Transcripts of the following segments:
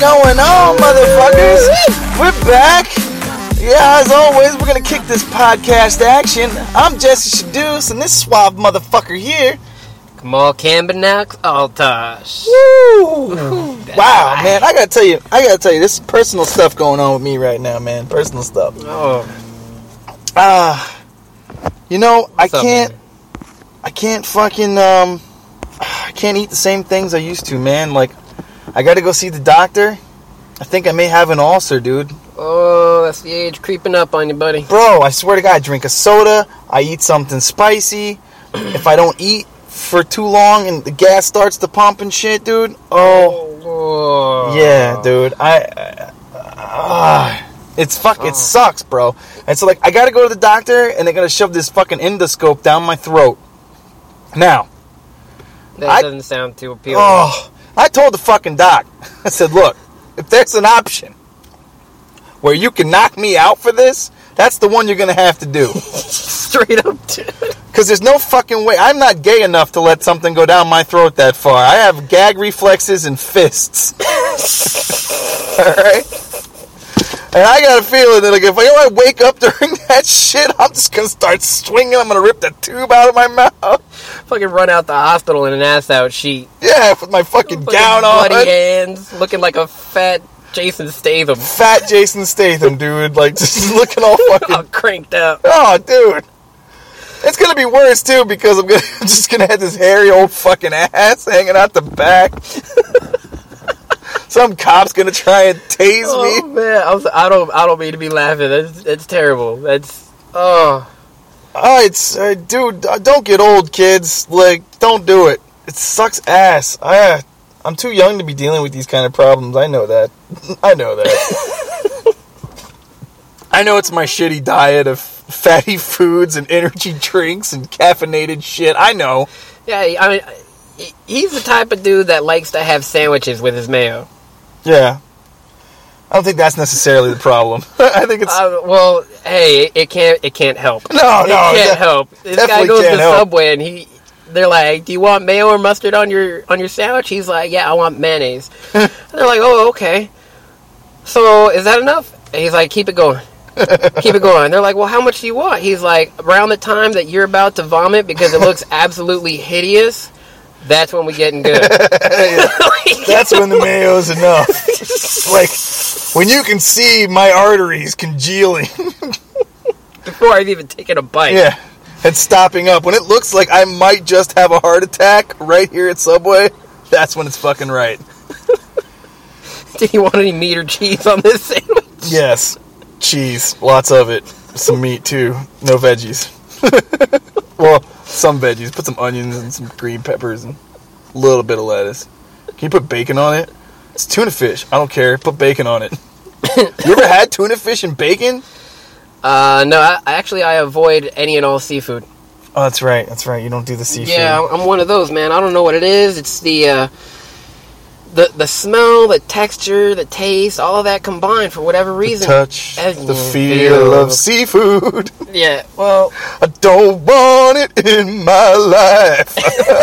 going on, motherfuckers? We're back. Yeah, as always, we're gonna kick this podcast action. I'm Jesse Shadoos, and this suave motherfucker here, Kamal Cambernax Altosh. Woo! Wow, man, I gotta tell you, this is personal stuff going on with me right now, man. Personal stuff. Oh. You know, I can't eat the same things I used to, man. Like, I gotta go see the doctor. I think I may have an ulcer, dude. Oh, that's the age creeping up on you, buddy. Bro, I swear to God, I drink a soda, I eat something spicy. If I don't eat for too long and the gas starts to pump and shit, dude. Oh. Yeah, dude. It sucks, bro. And so, like, I gotta go to the doctor, and they're gonna shove this fucking endoscope down my throat. Now. That doesn't sound too appealing. Oh, I told the fucking doc. I said, look, if there's an option where you can knock me out for this, that's the one you're gonna have to do. Straight up. Because there's no fucking way. I'm not gay enough to let something go down my throat that far. I have gag reflexes and fists. Alright? And I got a feeling that, like, if I wake up during that shit, I'm just gonna start swinging. I'm gonna rip the tube out of my mouth. Fucking run out the hospital in an ass-out sheet. Yeah, with my fucking gown on. Bloody hands, looking like a fat Jason Statham. Fat Jason Statham, dude. Like, just looking all fucking... all cranked up. Oh, dude. It's gonna be worse, too, because I'm just gonna have this hairy old fucking ass hanging out the back. Some cop's gonna try and tase me. Oh, man. I don't mean to be laughing. That's terrible. That's... Oh... dude, don't get old, kids. Like, don't do it. It sucks ass. I'm too young to be dealing with these kind of problems. I know that. I know it's my shitty diet of fatty foods and energy drinks and caffeinated shit. I know. Yeah, I mean, he's the type of dude that likes to have sandwiches with his mayo. Yeah. I don't think that's necessarily the problem. I think it's... well, hey, it can't help. No, it can't help. This guy goes to Subway and they're like, "Do you want mayo or mustard on your sandwich?" He's like, "Yeah, I want mayonnaise." And they're like, "Oh, okay. So is that enough?" And he's like, "Keep it going, keep it going." They're like, "Well, how much do you want?" He's like, "Around the time that you're about to vomit because it looks absolutely hideous, that's when we're getting good." That's when the mayo's enough. Like, when you can see my arteries congealing. Before I've even taken a bite. Yeah. And stopping up. When it looks like I might just have a heart attack right here at Subway, that's when it's fucking right. Do you want any meat or cheese on this sandwich? Yes. Cheese. Lots of it. Some meat, too. No veggies. Well, some veggies. Put some onions and some green peppers and a little bit of lettuce. Can you put bacon on it? It's tuna fish. I don't care. Put bacon on it. You ever had tuna fish and bacon? No, I avoid any and all seafood. Oh, that's right. That's right. You don't do the seafood. Yeah, I'm one of those, man. I don't know what it is. It's the smell, the texture, the taste, all of that combined for whatever reason. The touch, the feel of seafood. Yeah, well... I don't want it in my life.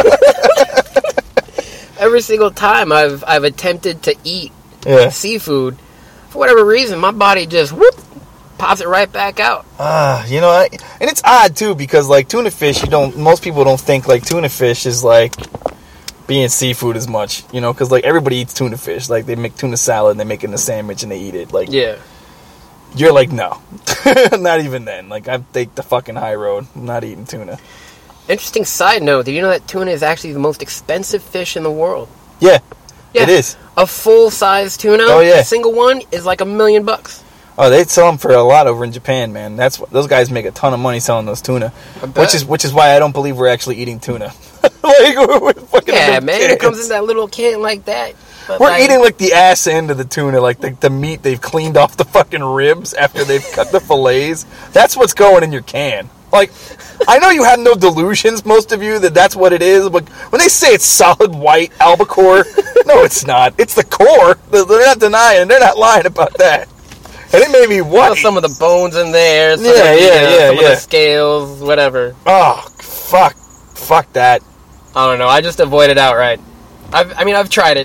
Every single time I've attempted to eat seafood, for whatever reason, my body just, pops it right back out. You know, and it's odd too because like tuna fish, most people don't think like tuna fish is like being seafood as much, you know, because like everybody eats tuna fish. Like they make tuna salad and they make it in a sandwich and they eat it. Like, yeah, you're like, no, not even then. Like I take the fucking high road. I'm not eating tuna. Interesting side note: did you know that tuna is actually the most expensive fish in the world? Yeah, it is. A full size tuna, a single one is like $1 million. Oh, they sell them for a lot over in Japan, man. Those guys make a ton of money selling those tuna, which is why I don't believe we're actually eating tuna. Like, we're fucking man, kids. It comes in that little can like that. We're eating like the ass end of the tuna, like the meat they've cleaned off the fucking ribs after they've cut the fillets. That's what's going in your can. Like, I know you have no delusions, most of you, that's what it is, but when they say it's solid white albacore, no, it's not. It's the core. They're not denying. They're not lying about that. And it may be white. Some of the bones in there. Some of the scales, whatever. Oh, fuck that. I don't know. I just avoid it outright. I've tried it.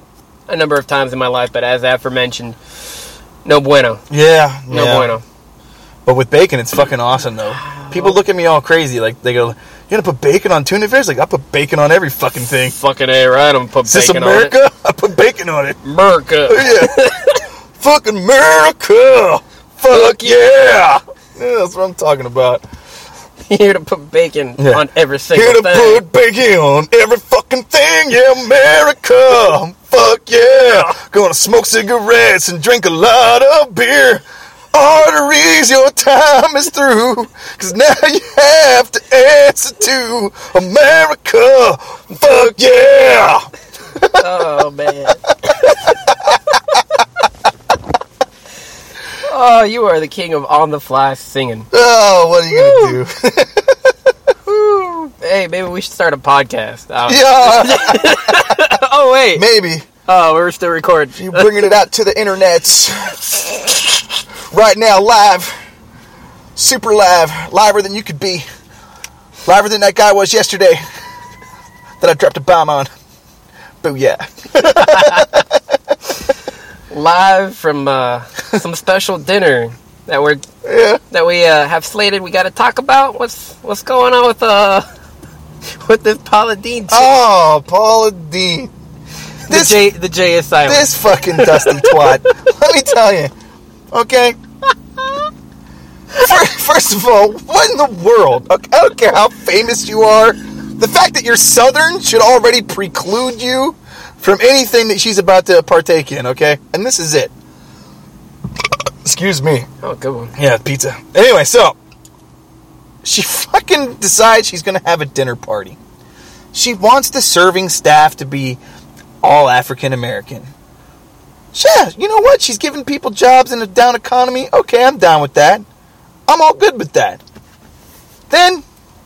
a number of times in my life, but as aforementioned, no bueno. Yeah. No bueno. But with bacon, it's fucking awesome, though. People look at me all crazy. Like, they go, "You're going to put bacon on tuna fish?" Like, I put bacon on every fucking thing. Fucking A, right? I'm going to put bacon on it. Is this America? I put bacon on it. America. Yeah. Fucking America. Fuck yeah. That's what I'm talking about. Here to put bacon on every single thing. Here to put bacon on every fucking thing. Yeah, America. Fuck yeah. Gonna smoke cigarettes and drink a lot of beer. Arteries, your time is through. Cause now you have to answer to America. Fuck yeah. Oh, man. Oh, you are the king of on-the-fly singing. Oh, what are you going to do? Hey, maybe we should start a podcast. Yeah. Oh, wait. Maybe. Oh, we're still recording. You bringing it out to the internet. Right now, live. Super live. Liver than you could be. Liver than that guy was yesterday. That I dropped a bomb on. Booyah. Live from some special dinner that we have slated. We got to talk about what's going on with this Paula Deen chick. Oh, Paula Deen. The J is silent. This fucking dusty twat. Let me tell you. Okay. First of all, what in the world? Okay, I don't care how famous you are. The fact that you're Southern should already preclude you from anything that she's about to partake in, okay? And this is it. Excuse me. Oh, good one. Yeah, pizza. Anyway, so she fucking decides she's going to have a dinner party. She wants the serving staff to be all African American. Yeah, you know what? She's giving people jobs in a down economy. Okay, I'm down with that. I'm all good with that. Then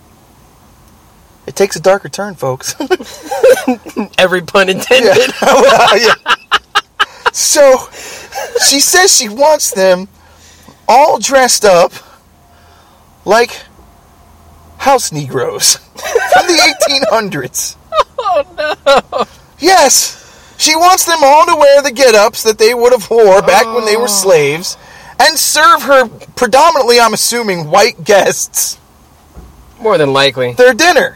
it takes a darker turn, folks. Every pun intended. Yeah. So she says she wants them all dressed up like house Negroes from the 1800s. Oh, no. Yes. She wants them all to wear the get-ups that they would have wore back when they were slaves and serve her predominantly, I'm assuming, white guests. More than likely. Their dinner.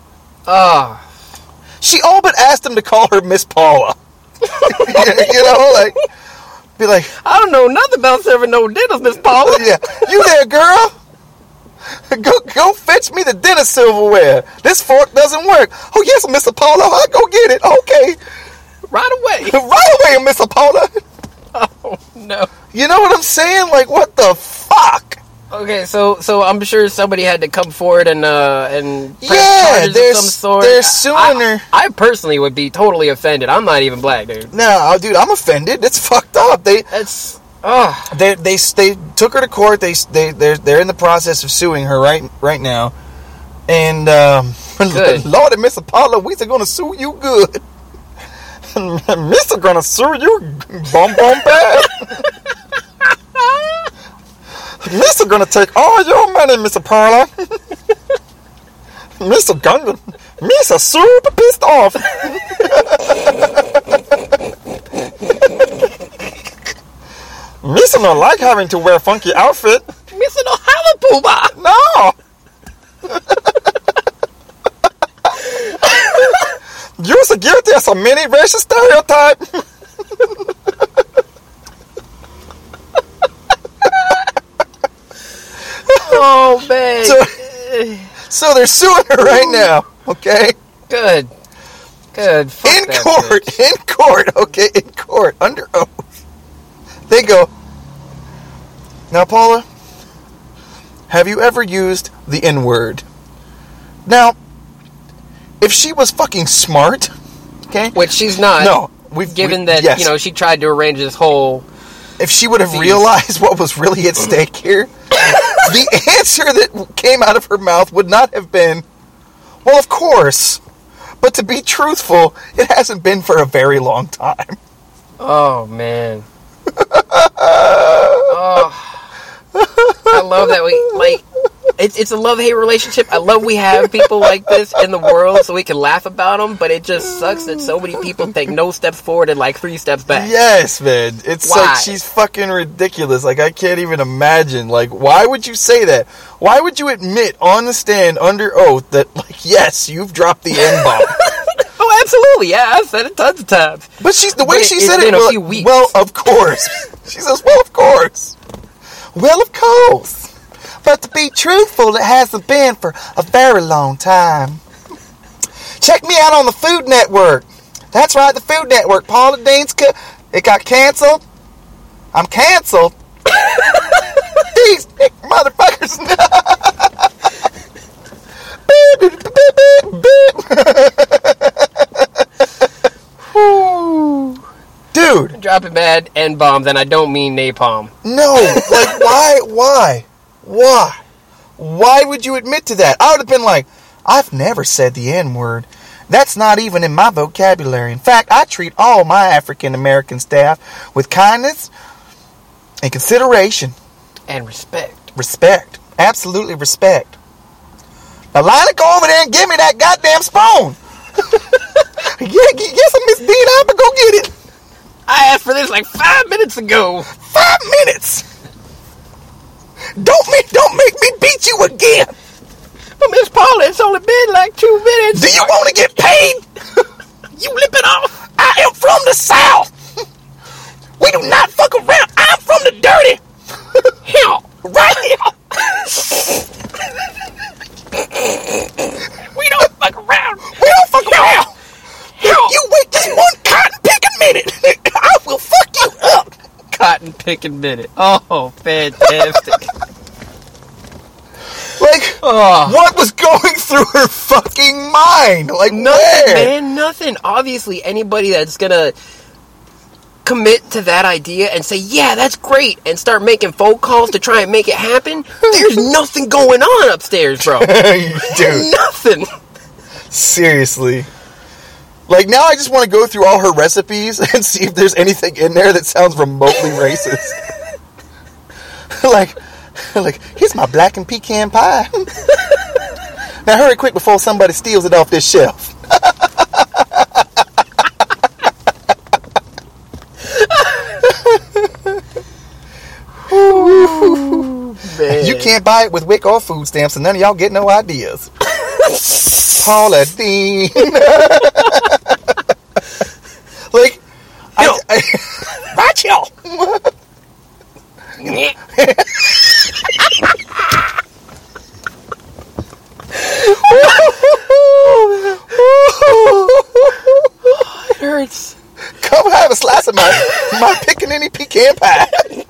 She all but asked them to call her Miss Paula. You know, like, be like, I don't know nothing about serving no dinners, Miss Paula. Yeah, you there, girl? Go fetch me the dinner silverware. This fork doesn't work. Oh, yes, Miss Paula. I'll go get it. Okay. Right away. Right away, Miss Paula. Oh, no. You know what I'm saying? Like, what the fuck? Okay, so I'm sure somebody had to come forward and press charges of some sort. They're suing her. I personally would be totally offended. I'm not even black, dude. No, dude, I'm offended. It's fucked up. They took her to court. They're in the process of suing her right now. And Lord and Miss Paula, we're gonna sue you good. Miss gonna sue you bum bad. Miss gonna take all your money, Miss Paula. Miss super pissed off. Miss don't like having to wear a funky outfit. Miss don't have a pooba. No. You're so guilty as a mini racial stereotype. Oh, man. So they're suing her right now, okay? Good. Fuck in court, under oath. They go, now, Paula, have you ever used the N-word? Now, if she was fucking smart, okay? Which she's not. No. Given that, she tried to arrange this whole... If she would have realized what was really at stake here, the answer that came out of her mouth would not have been, well, of course. But to be truthful, it hasn't been for a very long time. Oh, man. I love that it's a love-hate relationship. I love we have people like this in the world so we can laugh about them, but it just sucks that so many people take no steps forward and like 3 steps back. Yes, man. It's like she's fucking ridiculous. Like, I can't even imagine. Like, why would you say that? Why would you admit on the stand under oath that, like, yes, you've dropped the N-bomb? Oh, absolutely. Yeah, I've said it tons of times. But the way she said it, well, of course. She says, well, of course. Well, of course. But to be truthful, it hasn't been for a very long time. Check me out on the Food Network. That's right, the Food Network. Paula Deen's it got canceled. I'm canceled. These motherfuckers. Dude. Dropping bad N-bombs, and I don't mean napalm. No, like, why? Why would you admit to that? I would have been like, I've never said the N-word. That's not even in my vocabulary. In fact, I treat all my African-American staff with kindness and consideration. And respect. Respect. Absolutely respect. Now, Lila, go over there and give me that goddamn spoon. Yes, Miss Dean, I'm gonna go get it. I asked for this like 5 minutes ago. 5 minutes? Don't make me beat you again. But Miss Paula, it's only been like 2 minutes. Do you want to get paid? You lipping off? I am from the South. We do not fuck around. I'm from the dirty. Hell, right here. We don't fuck around. We don't fuck around. You wait just one cotton picking minute. I will fuck you up. Cotton picking minute. Oh, fantastic. Like, what was going through her fucking mind? Like, nothing, man, nothing. Obviously, anybody that's gonna commit to that idea and say, yeah, that's great, and start making phone calls to try and make it happen, there's nothing going on upstairs, bro. Dude. Nothing. Seriously. Like, now I just want to go through all her recipes and see if there's anything in there that sounds remotely racist. like, here's my blackened pecan pie. Now hurry quick before somebody steals it off this shelf. Ooh, you can't buy it with WIC or food stamps, and none of y'all get no ideas. Paula Deen. Like, right, y'all. It hurts. Come have a slice of my pickaninny pecan pie.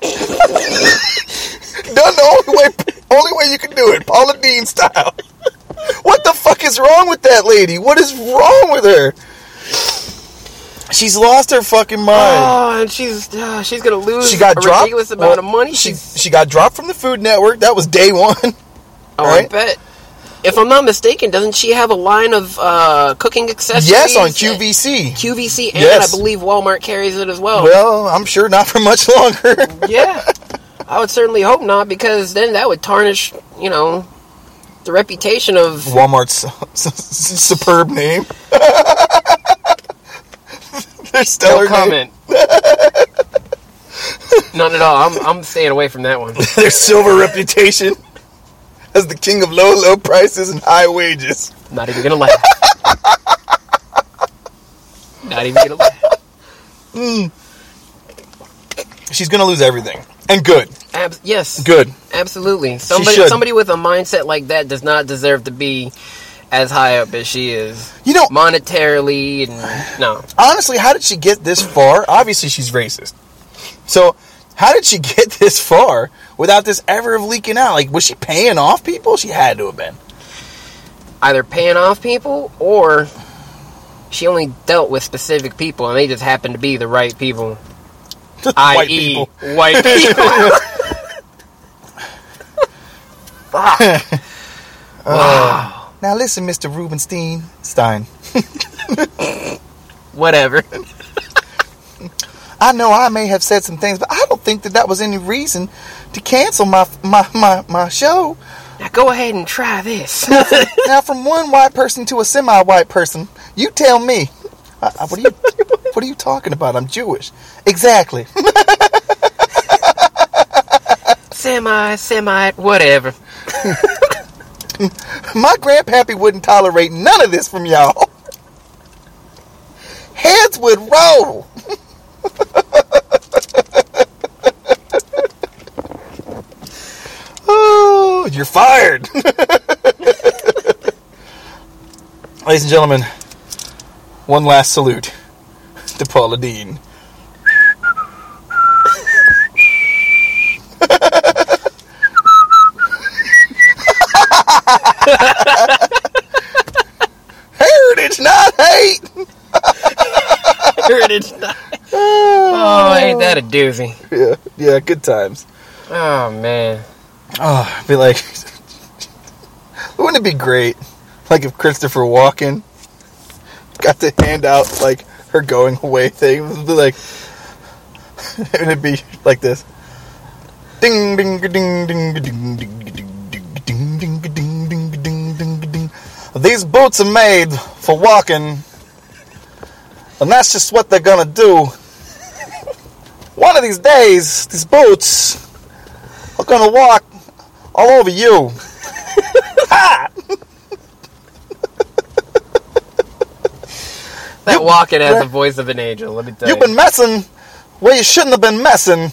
Done the only way you can do it, Paula Deen style. What the fuck is wrong with that lady? What is wrong with her? She's lost her fucking mind. Oh, and she's gonna lose ridiculous amount of money. She got dropped from the Food Network. That was day one. Oh, right? I bet. If I'm not mistaken, doesn't she have a line of cooking accessories? Yes, on QVC. QVC, and yes. I believe Walmart carries it as well. Well, I'm sure not for much longer. Yeah. I would certainly hope not, because then that would tarnish, the reputation of Walmart's superb name. Their stellar comment. None at all. I'm staying away from that one. Their silver reputation as the king of low prices and high wages. Not even gonna laugh. Not even gonna laugh. She's gonna lose everything. And good. Yes. Good. Absolutely. Somebody with a mindset like that does not deserve to be as high up as she is. Monetarily, and no. Honestly, how did she get this far? Obviously, she's racist. So, how did she get this far without this ever leaking out? Like, was she paying off people? She had to have been. Either paying off people, or she only dealt with specific people, and they just happened to be the right people. White people. White people. Wow. Now listen, Mr. Rubenstein. Stein. Whatever. I know I may have said some things, but I don't think that was any reason to cancel my show. Now go ahead and try this. Now, from one white person to a semi-white person, you tell me. What are you talking about? I'm Jewish. Exactly. Semi, whatever. My grandpappy wouldn't tolerate none of this from y'all. Heads would roll. Oh, you're fired. Ladies and gentlemen, one last salute to Paula Deen. Heritage, not hate. Heritage, not hate. Oh, ain't that a doozy? Yeah, good times. Oh, man. Oh, I'd be like, wouldn't it be great, like, if Christopher Walken got to hand out, like, her going away thing? It would be like, it'd be like this. Ding, ding, ding, ding, ding, ding, ding, ding, ding, ding, ding, ding, ding, ding, ding. These boots are made for walking, and that's just what they're gonna do. One of these days, these boots are gonna walk all over you. Ha! That Walken has the voice of an angel, let me tell you. You've been messing where you shouldn't have been messing.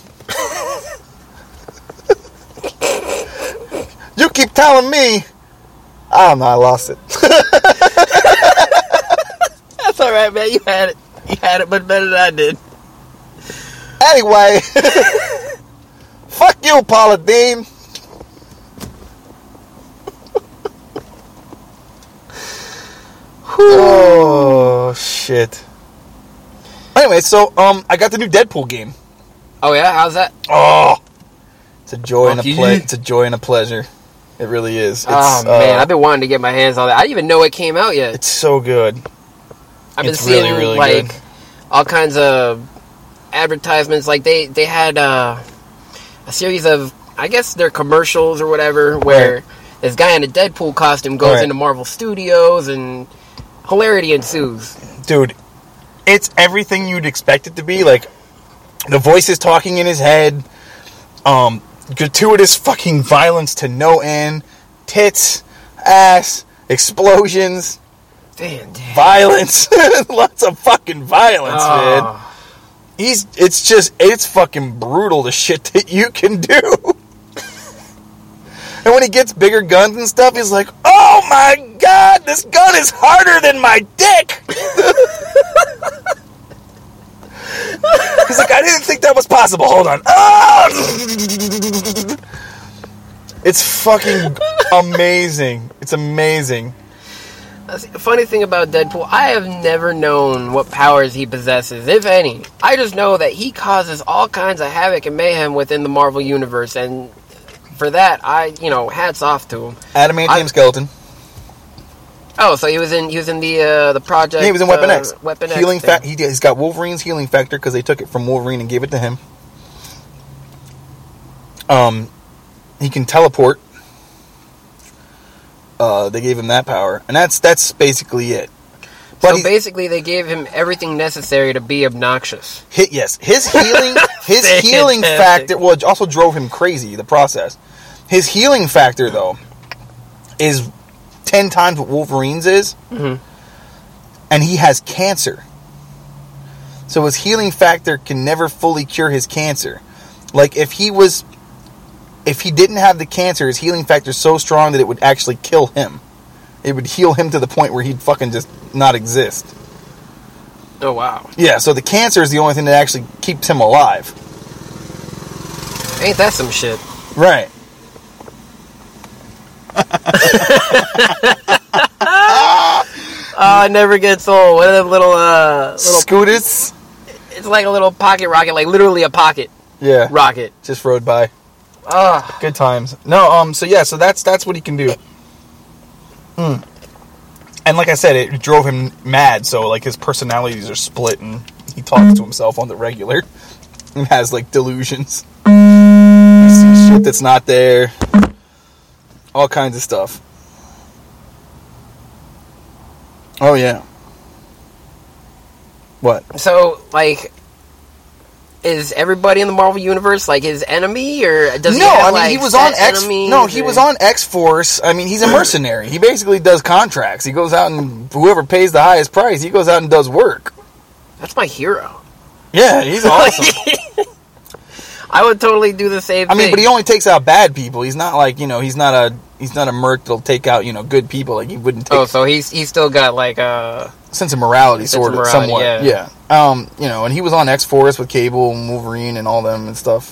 You keep telling me. I don't know, I lost it. That's alright, man. You had it. You had it much better than I did. Anyway. Fuck you, Paula Deen. Oh, shit. Anyway, so, I got the new Deadpool game. Oh, yeah? How's that? Oh! It's a joy and a It's a joy and a pleasure. It really is. It's, man, I've been wanting to get my hands on that. I didn't even know it came out yet. It's so good. I've been seeing, really like, good. All kinds of advertisements. Like, they had a series of, I guess they're commercials or whatever, where this guy in a Deadpool costume goes into Marvel Studios and hilarity ensues. Dude, it's everything you'd expect it to be. Like, the voice is talking in his head. Gratuitous fucking violence to no end. Tits, ass, explosions. Damn. Violence. Lots of fucking violence, man. It's fucking brutal, the shit that you can do. And when he gets bigger guns and stuff, he's like, oh my god, this gun is harder than my dick. He's like, I didn't think that was possible. Hold on. Ah! It's fucking amazing. It's amazing. The funny thing about Deadpool, I have never known what powers he possesses, if any. I just know that he causes all kinds of havoc and mayhem within the Marvel Universe, and for that, hats off to him. Adamantium skeleton. Oh, so he was in the project. Yeah, he was in Weapon X. Weapon X. Healing he's got Wolverine's healing factor because they took it from Wolverine and gave it to him. He can teleport. They gave him that power, and that's basically it. But so basically, they gave him everything necessary to be obnoxious. His healing factor. Well, it also drove him crazy. The process. His healing factor, though, is 10 times what Wolverine's is, and he has cancer. So his healing factor can never fully cure his cancer. Like, if he didn't have the cancer, his healing factor is so strong that it would actually kill him. It would heal him to the point where he'd fucking just not exist. Oh, wow. Yeah, so the cancer is the only thing that actually keeps him alive. Ain't that some shit? Right. It never gets old. What are them little scooters? It's like a little pocket rocket, like literally a pocket. Yeah. Rocket. Just rode by. Good times. No, so that's what he can do. And like I said, it drove him mad, so like his personalities are split and he talks to himself on the regular and has like delusions. He sees shit that's not there. all kinds of stuff. Oh, yeah. What? So, like, is everybody in the Marvel Universe, like, his enemy, or does he have, he was on he was on X-Force. I mean, he's a mercenary. He basically does contracts. He goes out and whoever pays the highest price, he goes out and does work. That's my hero. Yeah, he's awesome. I would totally do the same thing. I mean, but he only takes out bad people. He's not like, he's not a merc that'll take out, good people. Like, he wouldn't take... Oh, so he's still got, like, a... sense of morality, somewhat. Yeah. And he was on X-Force with Cable and Wolverine and all them and stuff.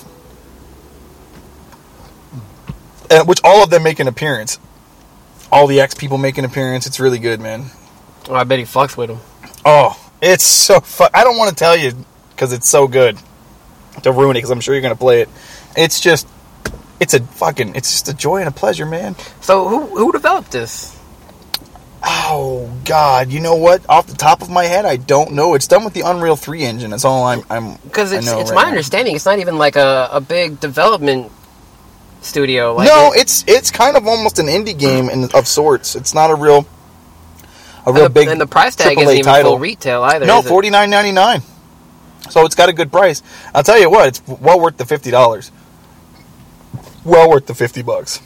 Which all of them make an appearance. All the X people make an appearance. It's really good, man. Oh, I bet he fucks with them. Oh, it's so fun. I don't want to tell you because it's so good to ruin it because I'm sure you're going to play it. It's just a joy and a pleasure, man. So who developed this? Oh, God. You know what? Off the top of my head, I don't know. It's done with the Unreal 3 engine. That's all I'm... Because it's my understanding, it's not even like a big development studio. Like it's kind of almost an indie game of sorts. It's not a real big and the price tag isn't even title. Full retail either. No, $49.99. So it's got a good price. I'll tell you what, it's well worth the $50. Well worth the $50.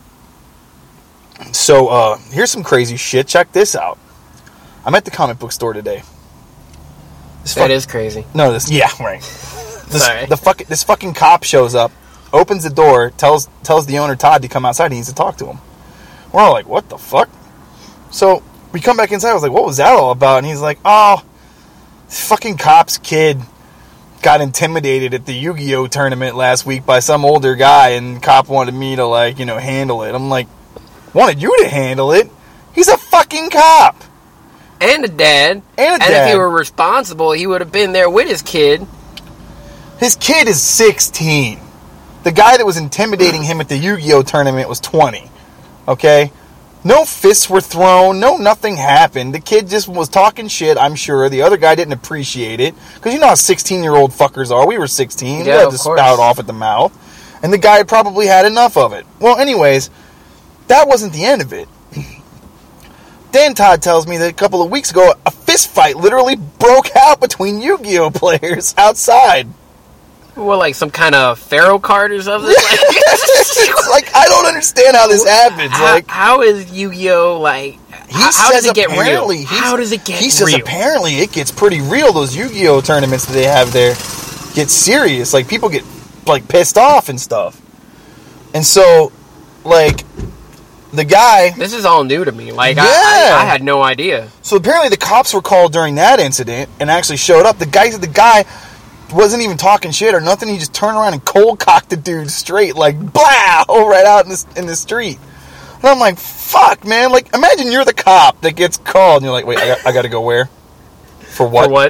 So here's some crazy shit. Check this out. I'm at the comic book store today. That is crazy. No, right. Sorry. This fucking cop shows up, opens the door, tells the owner Todd to come outside. He needs to talk to him. We're all like, what the fuck? So we come back inside. I was like, what was that all about? And he's like, oh, this fucking cop's kid got intimidated at the Yu-Gi-Oh tournament last week by some older guy, and the cop wanted me to handle it. I'm like, wanted you to handle it? He's a fucking cop. And a dad. And if he were responsible, he would have been there with his kid. His kid is 16. The guy that was intimidating him at the Yu-Gi-Oh tournament was 20. Okay? No fists were thrown. No nothing happened. The kid just was talking shit, I'm sure. The other guy didn't appreciate it. Because you know how 16-year-old fuckers are. We were 16. We had to spout off at the mouth. And the guy probably had enough of it. Well, anyways, that wasn't the end of it. Dan Todd tells me that a couple of weeks ago, a fist fight literally broke out between Yu-Gi-Oh players outside. Well, like some kind of pharaoh card or something? Like, I don't understand how this happens. How is Yu-Gi-Oh, how does it get real? How does it get real? He says apparently it gets pretty real. Those Yu-Gi-Oh tournaments that they have there get serious. Like, people get, pissed off and stuff. And so, the guy... This is all new to me. I had no idea. So apparently the cops were called during that incident and actually showed up. The guy wasn't even talking shit or nothing. He just turned around and cold cocked the dude straight, blah, right out in the street. And I'm like, fuck, man. Imagine you're the cop that gets called and you're like, wait, I got to go where? For what? For what?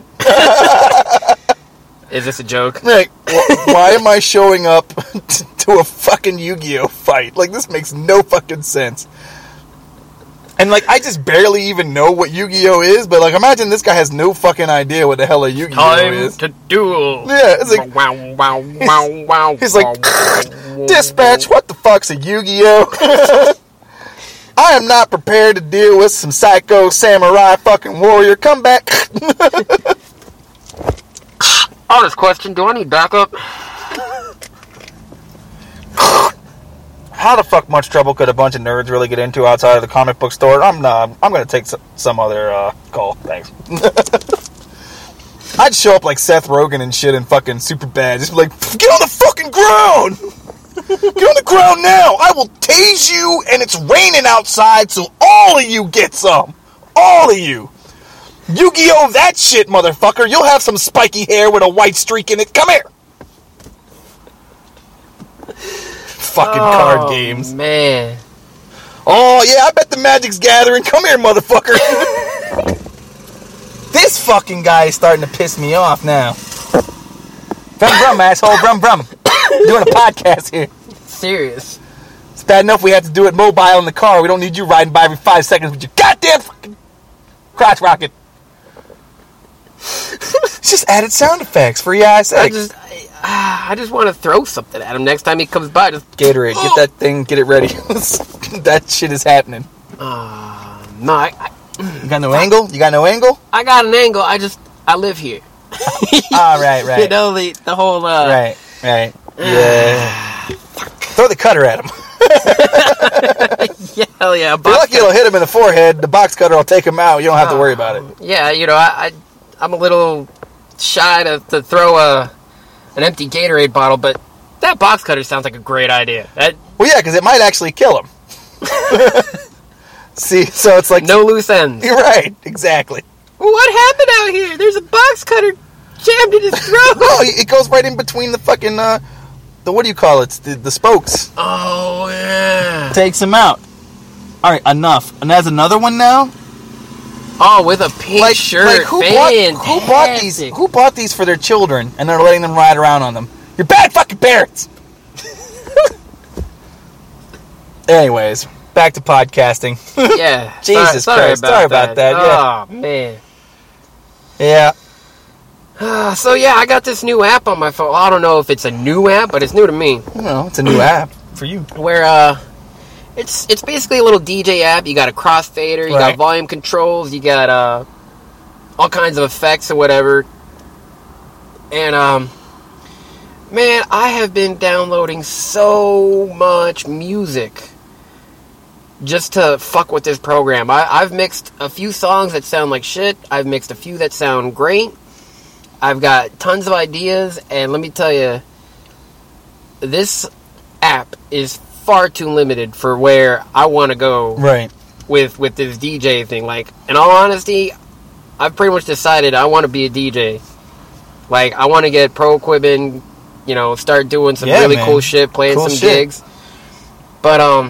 Is this a joke? Why am I showing up to a fucking Yu-Gi-Oh fight? This makes no fucking sense. And, I just barely even know what Yu-Gi-Oh is, but, imagine this guy has no fucking idea what the hell a Yu-Gi-Oh is. Time to duel. Yeah, it's he's like, dispatch, what the fuck's a Yu-Gi-Oh? I am not prepared to deal with some psycho samurai fucking warrior. Come back. Honest question, do I need backup? How the fuck much trouble could a bunch of nerds really get into outside of the comic book store? I'm going to take some other call. Thanks. I'd show up like Seth Rogen and shit and fucking Superbad. Just be like, get on the fucking ground! Get on the ground now! I will tase you, and it's raining outside, so all of you get some. All of you. Yu-Gi-Oh! That shit, motherfucker. You'll have some spiky hair with a white streak in it. Come here! Fucking card games. Man. Oh, yeah, I bet the Magic's gathering. Come here, motherfucker. This fucking guy is starting to piss me off now. Brum, brum, asshole. Brum, brum. Doing a podcast here. Serious. It's bad enough we have to do it mobile in the car. We don't need you riding by every 5 seconds with your goddamn fucking crotch rocket. It's just added sound effects for your eyes. I just want to throw something at him next time he comes by. Just Gatorade, get that thing, get it ready. That shit is happening. No, you got no angle? You got no angle? I got an angle. I live here. Right. You know, the whole... Right. Yeah. Throw the cutter at him. Yeah, hell yeah. If you're lucky it'll hit him in the forehead. The box cutter will take him out. You don't have to worry about it. Yeah, you know, I'm a little shy to throw an empty Gatorade bottle, but that box cutter sounds like a great idea. Well, yeah, because it might actually kill him. See, so it's like... No loose ends. You're right, exactly. What happened out here? There's a box cutter jammed in his throat. No, it goes right in between the fucking, what do you call it? The spokes. Oh, yeah. Takes him out. All right, enough. And there's another one now? Oh, with a pink shirt. Who bought these for their children, and they're letting them ride around on them? You're bad fucking parents! Anyways, back to podcasting. Yeah. Jesus Christ. Sorry about that. Oh, man. Yeah. So, yeah, I got this new app on my phone. I don't know if it's a new app, but it's new to me. No, it's a new app for you. Where, it's basically a little DJ app. You got a crossfader, you got volume controls, you got, all kinds of effects or whatever. And, man, I have been downloading so much music just to fuck with this program. I've mixed a few songs that sound like shit. I've mixed a few that sound great. I've got tons of ideas, and let me tell you, this app is far too limited for where I want to go with this DJ thing. Like, in all honesty, I've pretty much decided I want to be a DJ. Like, I want to get pro equipment, you know, start doing some really cool shit, playing some gigs. But,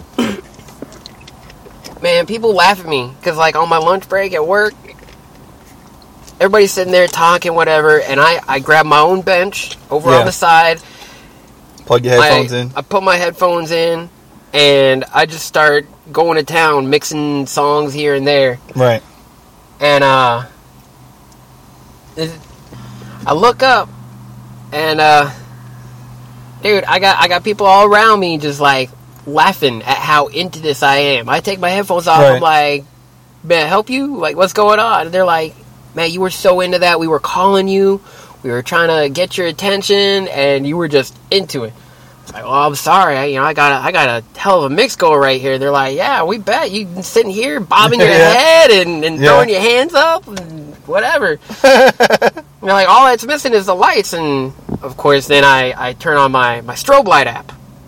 man, people laugh at me, because, like, on my lunch break at work, everybody's sitting there talking, whatever, and I grab my own bench over on the side. Plug your headphones in. I put my headphones in, and I just start going to town, mixing songs here and there. Right. And, I look up, and, dude, I got people all around me just, like, laughing at how into this I am. I take my headphones off, I'm like, man, help you? Like, what's going on? And they're like, man, you were so into that. We were calling you. We were trying to get your attention, and you were just into it. It's like, oh, I'm sorry. I got a hell of a mix going right here. They're like, yeah, we bet. You've been sitting here bobbing your head and throwing your hands up and whatever. You're like, all that's missing is the lights. And, of course, then I turn on my strobe light app.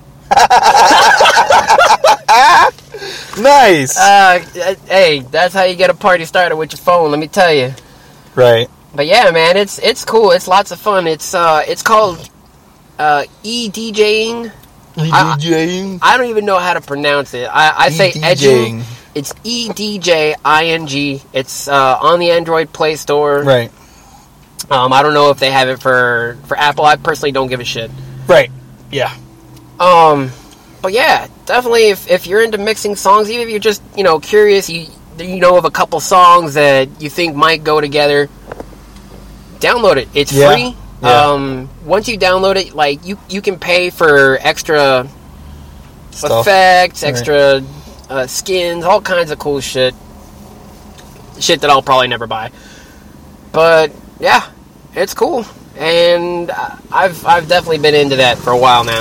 Nice. Hey, that's how you get a party started with your phone, let me tell you. Right. But yeah, man, it's cool. It's lots of fun. It's called e-DJing. E-DJing? I don't even know how to pronounce it. I say edging. It's E-DJ-I-N-G. It's on the Android Play Store. Right. I don't know if they have it for Apple. I personally don't give a shit. Right. Yeah. But yeah, definitely if you're into mixing songs, even if you're just, you know, curious, you know of a couple songs that you think might go together, download it. It's free. Yeah. Once you download it, like, you can pay for extra effects, extra skins, all kinds of cool shit that I'll probably never buy. But yeah, it's cool, and I've definitely been into that for a while now.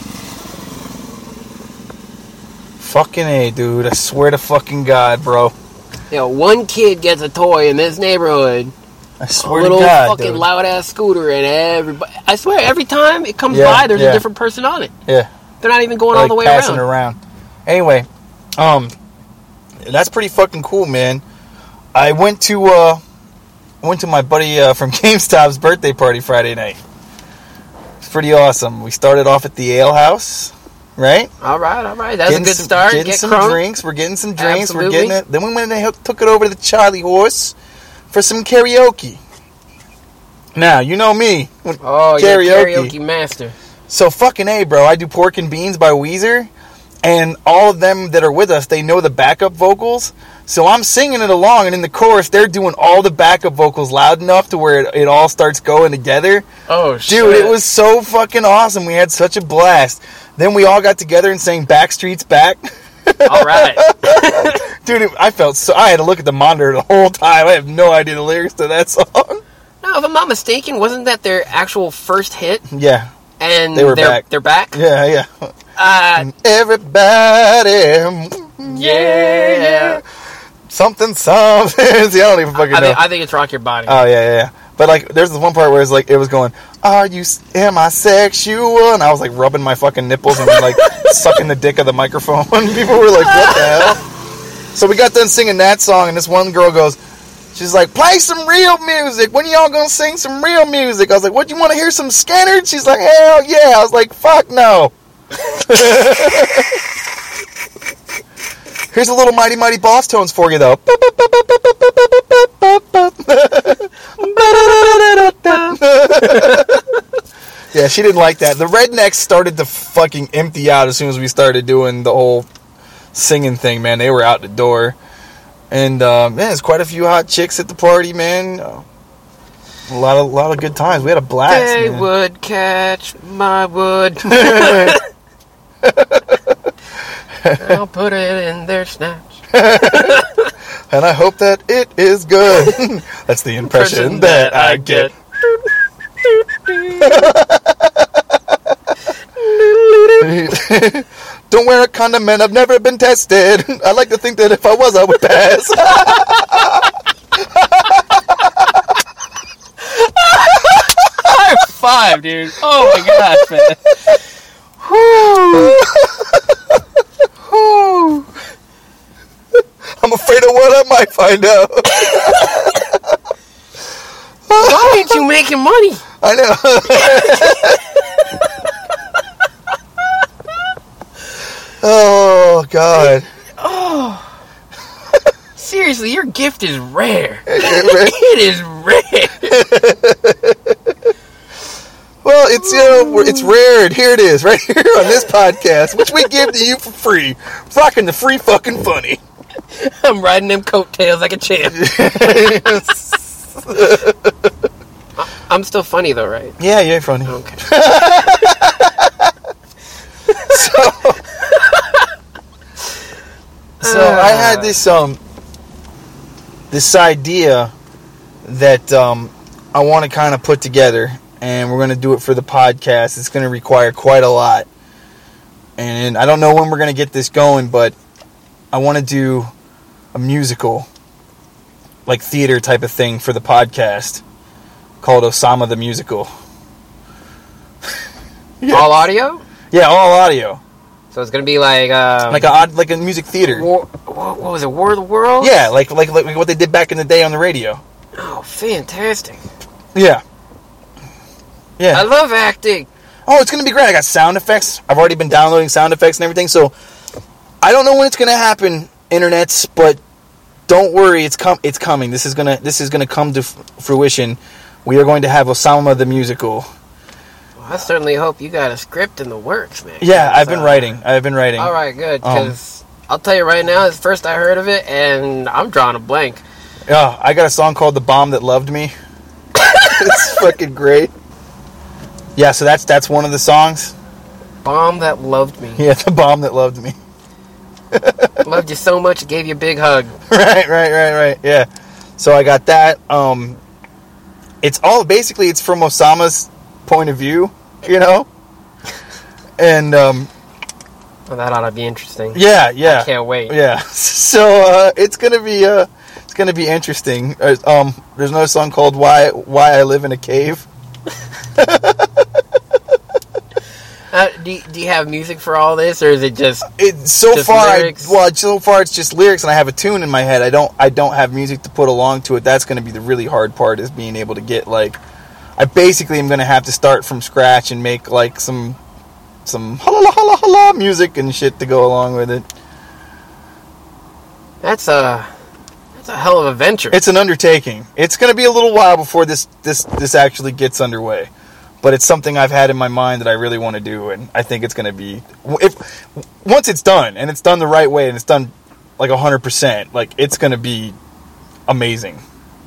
Fucking A, dude. I swear to fucking God, bro. You know, one kid gets a toy in this neighborhood. I swear to God, a little fucking loud-ass scooter, and everybody... I swear, every time it comes by, there's a different person on it. Yeah. They're not even going all the way passing around. Anyway, that's pretty fucking cool, man. I went to my buddy from GameStop's birthday party Friday night. It's pretty awesome. We started off at the Ale House. Right? All right. That's a good start. Getting some drinks. We're getting some drinks. Absolutely. We're getting it. Then we went and took it over to the Charlie Horse for some karaoke. Now, you know me. Oh, you're a karaoke master. So fucking A, bro. I do Pork and Beans by Weezer. And all of them that are with us, they know the backup vocals. So I'm singing it along, and in the chorus, they're doing all the backup vocals loud enough to where it all starts going together. Oh, shit. Dude, it was so fucking awesome. We had such a blast. Then we all got together and sang Backstreet's Back. All right. Dude, I had to look at the monitor the whole time. I have no idea the lyrics to that song. No, if I'm not mistaken, wasn't that their actual first hit? Yeah. And they're back. They're back? Yeah. Everybody. Yeah. Something. See, I don't even fucking know. I think it's Rock Your Body. Oh, yeah. But, like, there's this one part where it was going, am I sexual? And I was, like, rubbing my fucking nipples and, like, sucking the dick of the microphone. People were like, what the hell? So we got done singing that song, and this one girl goes, she's like, play some real music. When y'all gonna sing some real music? I was like, what, you want to hear some Skynyrd? She's like, hell yeah. I was like, fuck no. Here's a little Mighty Mighty Boss Tones for you, though. Yeah, she didn't like that. The rednecks started to fucking empty out as soon as we started doing the whole singing thing, man. They were out the door. And, man, there's quite a few hot chicks at the party, man. A lot of good times. We had a blast, They man. would catch my wood. I'll put it in their snatch. And I hope that it is good. That's the impression that I get. Don't wear a condom, man. I've never been tested. I like to think that if I was, I would pass. High five, dude. Oh my gosh, man. I'm afraid of what I might find out. Why ain't you making money? I know. Oh, God. Oh. Seriously, your gift is rare. It is rare. Well, it's rare, and here it is, right here on this podcast, which we give to you for free. Rocking the free fucking funny. I'm riding them coattails like a champ. I'm still funny, though, right? Yeah, you're funny. Okay. So I had this idea that I want to kind of put together, and we're going to do it for the podcast. It's going to require quite a lot, and I don't know when we're going to get this going, but I want to do a musical, like theater type of thing for the podcast called Osama the Musical. Yes. All audio? Yeah, all audio. So it's gonna be like like a music theater. What was it? War of the Worlds? Yeah, like what they did back in the day on the radio. Oh, fantastic! Yeah. I love acting. Oh, it's gonna be great. I got sound effects. I've already been downloading sound effects and everything. So I don't know when it's gonna happen, internets, but don't worry, it's coming. This is gonna come to fruition. We are going to have Osama the Musical. I certainly hope you got a script in the works, man. Yeah, I've been writing. All right, good. Because I'll tell you right now, it's the first I heard of it, and I'm drawing a blank. Yeah, I got a song called "The Bomb That Loved Me." It's fucking great. Yeah, so that's one of the songs. Bomb that loved me. Yeah, the bomb that loved me. Loved you so much, it gave you a big hug. Right. Yeah. So I got that. It's from Osama's point of view, you know, and well, that ought to be interesting. Yeah. I can't wait. Yeah. So it's gonna be interesting. There's another song called "Why I Live in a Cave." Do you have music for all this, or is it just lyrics? So far it's just lyrics, and I have a tune in my head. I don't have music to put along to it. That's going to be the really hard part, is being able to get I basically am going to have to start from scratch and make some holla holla holla music and shit to go along with it. That's a hell of a venture. It's an undertaking. It's going to be a little while before this actually gets underway. but it's something I've had in my mind that I really want to do, and I think it's going to be, once it's done, and it's done the right way, and it's done like 100%, like, it's going to be amazing.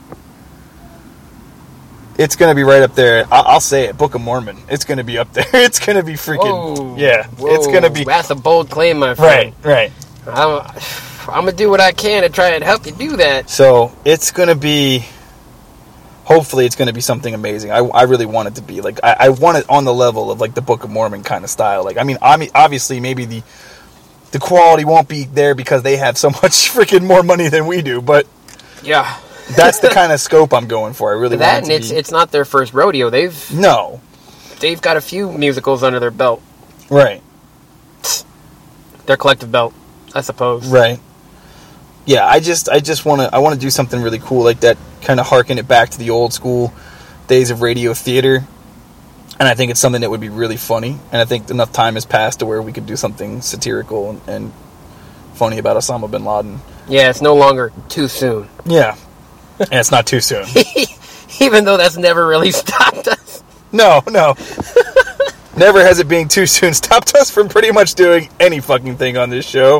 It's going to be right up there. I'll say it, Book of Mormon. It's going to be up there. It's going to be freaking, whoa, yeah. Whoa, it's going to be. That's a bold claim, my friend. Right. I'm going to do what I can to try and help you do that. So, it's going to be, hopefully it's going to be something amazing. I really want it to be. Like, I want it on the level of, like, the Book of Mormon kind of style. Like, I mean, obviously, maybe the quality won't be there because they have so much freaking more money than we do, but yeah, that's the kind of scope I'm going for. I really want it to be. It's not their first rodeo. They've got a few musicals under their belt. Right. Their collective belt, I suppose. Right. Yeah, I just want to do something really cool like that, kind of harken it back to the old school days of radio theater. And I think it's something that would be really funny. And I think enough time has passed to where we could do something satirical and funny about Osama bin Laden. Yeah, it's no longer too soon. Yeah. And it's not too soon. Even though that's never really stopped us. No. Never has it being too soon stopped us from pretty much doing any fucking thing on this show.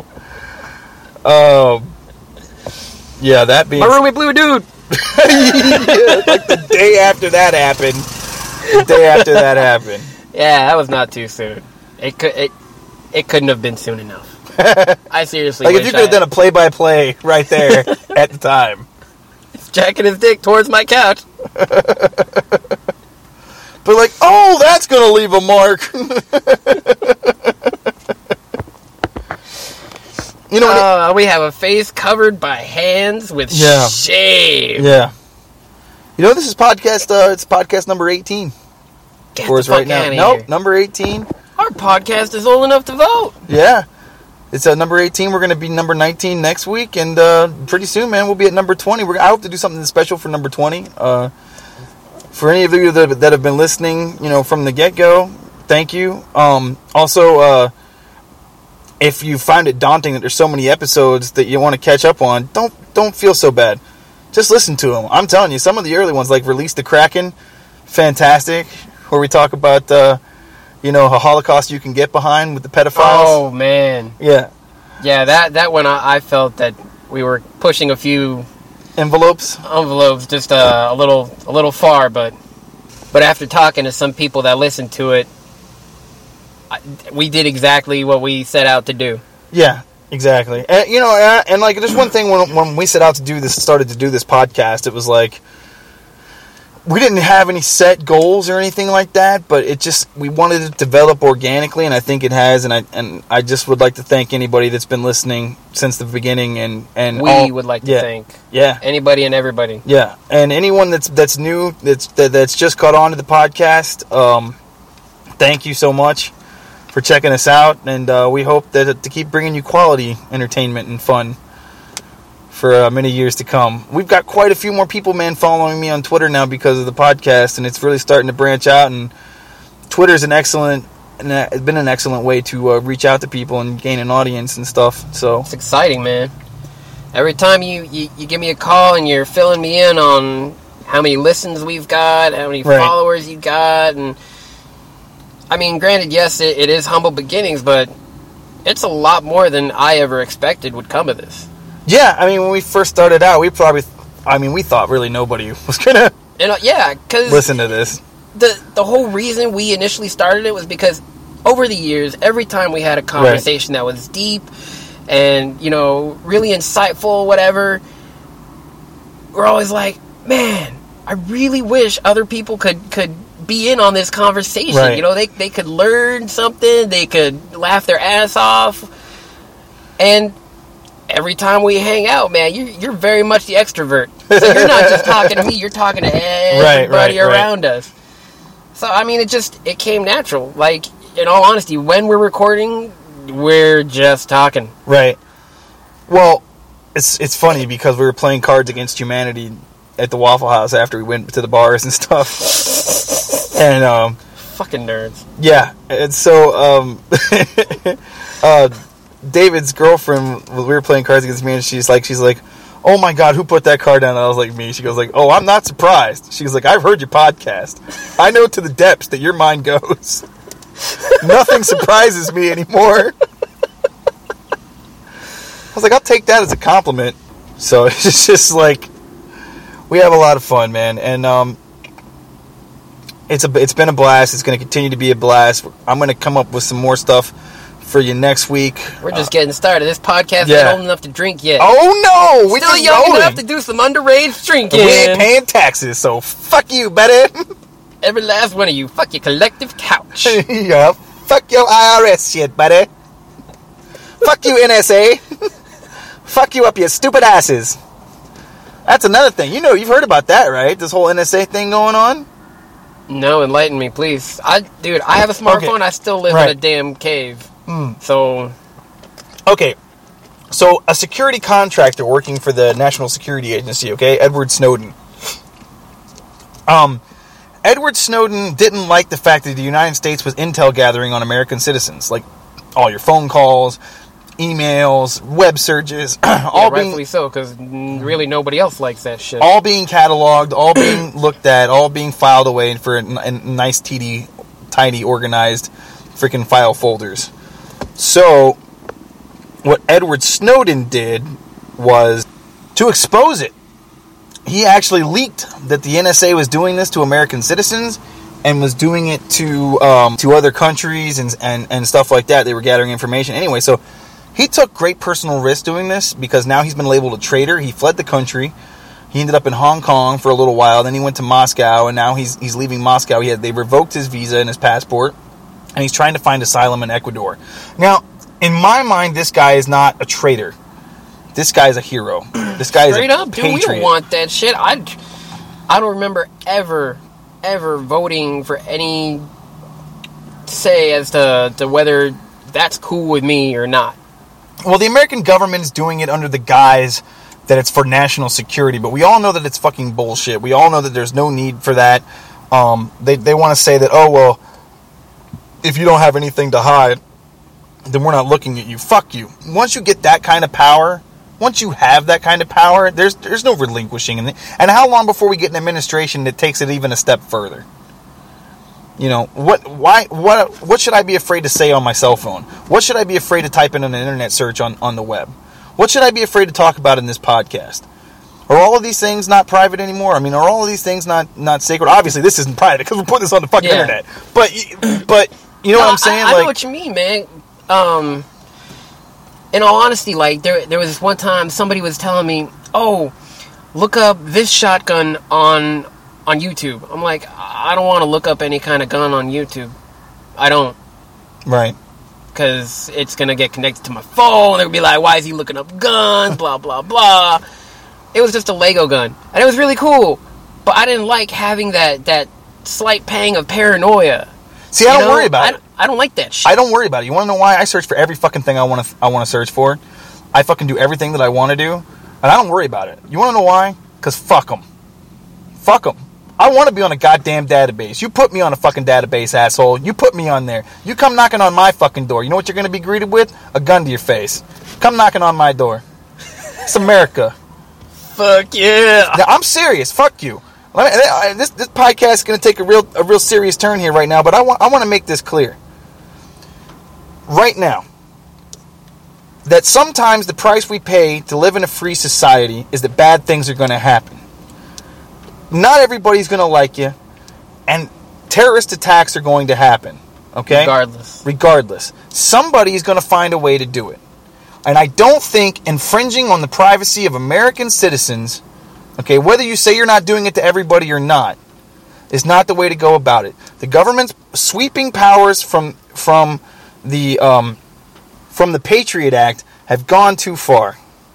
Yeah, that being... My roommate blew a dude! Yeah, like the day after that happened. Yeah, that was not too soon. It couldn't have been soon enough. I seriously like if you could have done a play-by-play right there at the time. He's jacking his dick towards my couch. But like, oh, that's gonna leave a mark. You know, we have a face covered by hands with shame. Yeah. You know, this is podcast. It's podcast number 18 for us right now. Nope, number 18. Our podcast is old enough to vote. Yeah, it's number 18. We're going to be number 19 next week, and pretty soon, man, we'll be at number 20. I hope to do something special for number 20. For any of you that have been listening, you know, from the get-go, thank you. Also, if you find it daunting that there's so many episodes that you want to catch up on, don't feel so bad. Just listen to them. I'm telling you, some of the early ones, like Release the Kraken, fantastic, where we talk about, a Holocaust you can get behind with the pedophiles. Oh, man. Yeah. Yeah, that one, I felt that we were pushing a few... Envelopes, just a little far, but after talking to some people that listened to it, we did exactly what we set out to do. Yeah, exactly. And like, there's one thing when we set out to started to do this podcast, it was like, we didn't have any set goals or anything like that, but we wanted it to develop organically, and I think it has, and I just would like to thank anybody that's been listening since the beginning, and we would like to thank anybody and everybody. Yeah, and anyone that's new, that's just caught on to the podcast, thank you so much for checking us out, and we hope that to keep bringing you quality entertainment and fun for many years to come. We've got quite a few more people, man, following me on Twitter now because of the podcast, and it's really starting to branch out, and Twitter's it's been an excellent way to reach out to people and gain an audience and stuff. So it's exciting, man. Every time you give me a call and you're filling me in on how many listens we've got, how many followers you got, and I mean, granted, yes, it is humble beginnings, but it's a lot more than I ever expected would come of this. Yeah, I mean, when we first started out, we thought really nobody was gonna because listen to this. The whole reason we initially started it was because over the years, every time we had a conversation that was deep and, really insightful, whatever, we're always like, man, I really wish other people could be in on this conversation. Right. They could learn something, they could laugh their ass off, and every time we hang out, man, you're very much the extrovert. So you're not just talking to me, you're talking to everybody around us. So, I mean, it came natural. Like, in all honesty, when we're recording, we're just talking. Right. Well, it's funny because we were playing Cards Against Humanity at the Waffle House after we went to the bars and stuff. And, fucking nerds. Yeah. And so, David's girlfriend, we were playing Cards Against Humanity, she's like, oh my God, who put that car down? And I was like, me. She goes like, oh, I'm not surprised. She was like, I've heard your podcast. I know to the depths that your mind goes. Nothing surprises me anymore. I was like, I'll take that as a compliment. So it's just like, we have a lot of fun, man. And it's been a blast. It's going to continue to be a blast. I'm going to come up with some more stuff for you next week. We're just getting started. This podcast ain't old enough to drink yet. Oh, no! We're still young enough to do some underage drinking. We ain't paying taxes, so fuck you, buddy. Every last one of you. Fuck your collective couch. Yeah, fuck your IRS shit, buddy. Fuck you, NSA. Fuck you up your stupid asses. That's another thing. You know, you've heard about that, right? This whole NSA thing going on? No, enlighten me, please. I have a smartphone. Okay. I still live in a damn cave. So... Okay. So, a security contractor working for the National Security Agency, okay? Edward Snowden. Edward Snowden didn't like the fact that the United States was intel gathering on American citizens. Like, all your phone calls, emails, web searches. All rightfully so, because really nobody else likes that shit. All being cataloged, all being looked at, all being filed away for a nice, tidy, organized freaking file folders. So, what Edward Snowden did was to expose it. He actually leaked that the NSA was doing this to American citizens and was doing it to other countries and stuff like that. They were gathering information. Anyway, so he took great personal risk doing this because now he's been labeled a traitor. He fled the country. He ended up in Hong Kong for a little while. Then he went to Moscow, and now he's leaving Moscow. They revoked his visa and his passport, and he's trying to find asylum in Ecuador. Now, in my mind, this guy is not a traitor. This guy is a hero. This guy Straight is a up, patriot. Dude, we don't want that shit. I don't remember ever voting for any say as to whether that's cool with me or not. Well, the American government is doing it under the guise that it's for national security, but we all know that it's fucking bullshit. We all know that there's no need for that. They want to say that, oh, well, if you don't have anything to hide, then we're not looking at you. Fuck you. Once you get that kind of power, once you have that kind of power, there's no relinquishing. And how long before we get an administration that takes it even a step further? You know, what should I be afraid to say on my cell phone? What should I be afraid to type in an internet search on the web? What should I be afraid to talk about in this podcast? Are all of these things not private anymore? I mean, are all of these things not sacred? Obviously, this isn't private because we're putting this on the fucking internet. But you know what I'm saying? I know what you mean, man. In all honesty, like, there was this one time somebody was telling me, oh, look up this shotgun on YouTube. I'm like, I don't want to look up any kind of gun on YouTube. I don't. Right. Because it's going to get connected to my phone. They'll be like, why is he looking up guns? Blah, blah, blah. It was just a Lego gun. And it was really cool. But I didn't like having that slight pang of paranoia. See, I don't worry about it. I don't like that shit. I don't worry about it. You want to know why? I search for every fucking thing I want to search for. I fucking do everything that I want to do. And I don't worry about it. You want to know why? Because fuck them. Fuck them. I want to be on a goddamn database. You put me on a fucking database, asshole. You put me on there. You come knocking on my fucking door. You know what you're going to be greeted with? A gun to your face. Come knocking on my door. It's America. Fuck yeah. Now, I'm serious. Fuck you. This podcast is going to take a real serious turn here right now, but I want to make this clear. Right now, that sometimes the price we pay to live in a free society is that bad things are going to happen. Not everybody's going to like you, and terrorist attacks are going to happen, okay? Regardless. Somebody's going to find a way to do it. And I don't think infringing on the privacy of American citizens, okay, whether you say you're not doing it to everybody or not, is not the way to go about it. The government's sweeping powers from the Patriot Act have gone too far.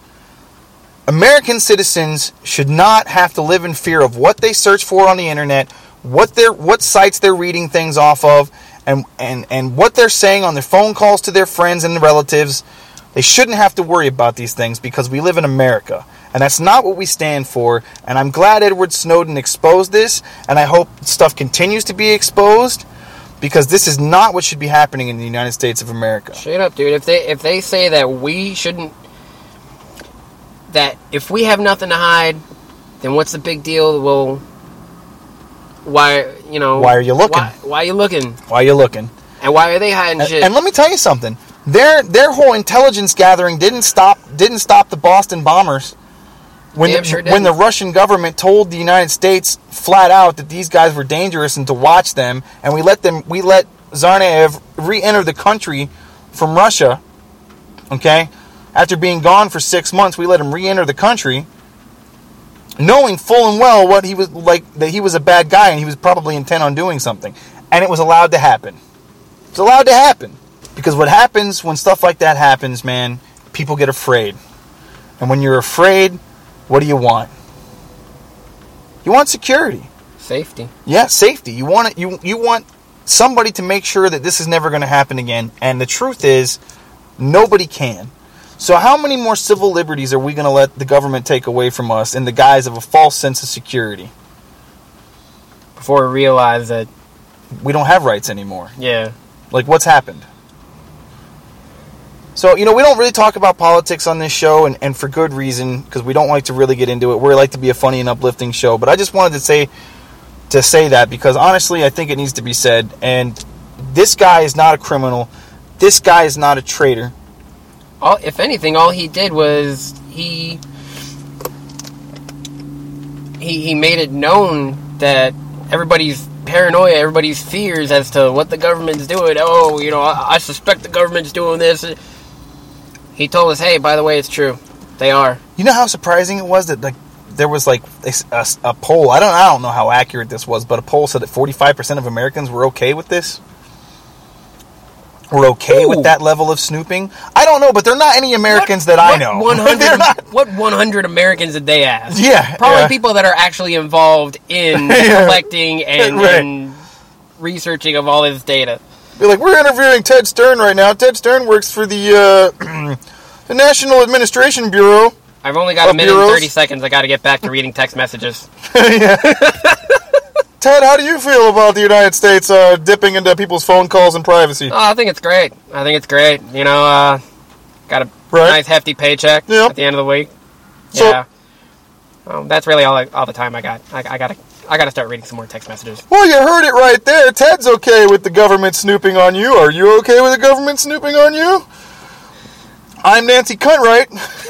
American citizens should not have to live in fear of what they search for on the internet, what sites they're reading things off of, and what they're saying on their phone calls to their friends and relatives. They shouldn't have to worry about these things because we live in America. And that's not what we stand for. And I'm glad Edward Snowden exposed this, and I hope stuff continues to be exposed, because this is not what should be happening in the United States of America. Straight up, dude. If they say that we shouldn't that if we have nothing to hide, then what's the big deal? Well, why are you looking? Why are you looking? Why are you looking? And why are they hiding shit? And let me tell you something. Their whole intelligence gathering didn't stop the Boston bombers. When the Russian government told the United States flat out that these guys were dangerous and to watch them, and we let Tsarnaev re-enter the country from Russia, okay? After being gone for 6 months, we let him re-enter the country, knowing full and well what he was like, that he was a bad guy and he was probably intent on doing something. And it was allowed to happen. It's allowed to happen. Because what happens when stuff like that happens, man, people get afraid. And when you're afraid, what do you want? You want security. Safety. Yeah, safety. You want it. You want somebody to make sure that this is never going to happen again. And the truth is, nobody can. So how many more civil liberties are we going to let the government take away from us in the guise of a false sense of security? Before we realize that we don't have rights anymore. Yeah. Like, what's happened? So, we don't really talk about politics on this show, and for good reason, because we don't like to really get into it. We like to be a funny and uplifting show, but I just wanted to say that, because honestly, I think it needs to be said, and this guy is not a criminal. This guy is not a traitor. If anything, all he did was he made it known that everybody's paranoia, everybody's fears as to what the government's doing. Oh, I suspect the government's doing this. He told us, hey, by the way, it's true. They are. You know how surprising it was that there was a poll. I don't know how accurate this was, but a poll said that 45% of Americans were okay with this. We're okay with that level of snooping. I don't know, but there are not any Americans I know. 100 Americans did they ask? Yeah. Probably people that are actually involved in collecting and researching of all this data. Be like, we're interviewing Ted Stern right now. Ted Stern works for the National Administration Bureau. I've only got a minute and 30 seconds. I got to get back to reading text messages. Ted, how do you feel about the United States dipping into people's phone calls and privacy? Oh, I think it's great. Got a nice hefty paycheck at the end of the week. So, yeah. That's really all the time I got. I gotta start reading some more text messages. Well, you heard it right there. Ted's okay with the government snooping on you. Are you okay with the government snooping on you? I'm Nancy Cuntwright.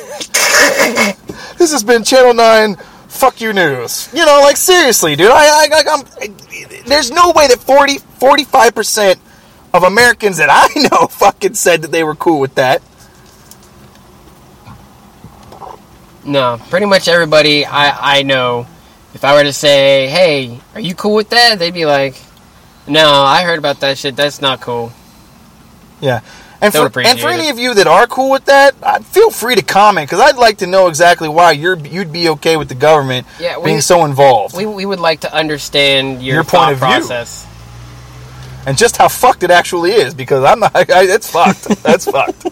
This has been Channel 9 Fuck You News. Seriously, dude. There's no way that 45% of Americans that I know fucking said that they were cool with that. No, pretty much everybody I know, if I were to say, hey, are you cool with that? They'd be like, no, I heard about that shit. That's not cool. Yeah. And for any of you that are cool with that, feel free to comment, because I'd like to know exactly why you'd be okay with the government being so involved. We would like to understand your point of process. View. And just how fucked it actually is, because it's fucked. That's fucked.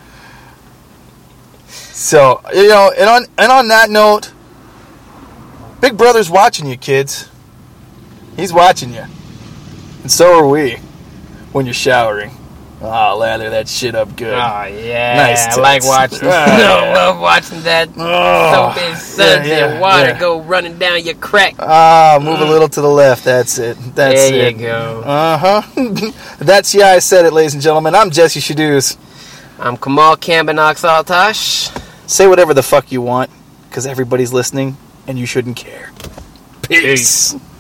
So, and on that note, Big Brother's watching you, kids. He's watching you. And so are we when you're showering. Oh, lather that shit up good. Oh, yeah. Nice tits. I like watching I love watching that soapy suds and water go running down your crack. Move a little to the left. That's it. There you go. Uh-huh. That's I said it, ladies and gentlemen. I'm Jesse Shadoos. I'm Kamal Kambanox Altash. Say whatever the fuck you want, because everybody's listening, and you shouldn't care. Peace.